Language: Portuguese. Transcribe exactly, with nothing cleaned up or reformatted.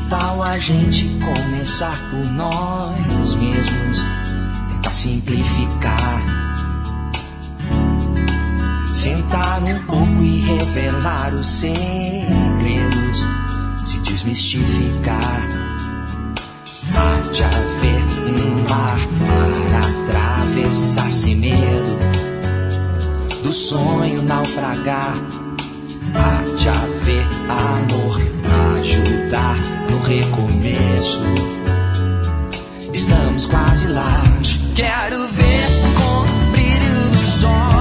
tal a gente começar por nós mesmos, tentar simplificar, sentar um pouco e revelar os segredos, se desmistificar. Há de haver um mar para atravessar sem medo, do sonho naufragar. Há de haver amor pra ajudar no recomeço. Estamos quase lá. Quero ver com o brilho dos olhos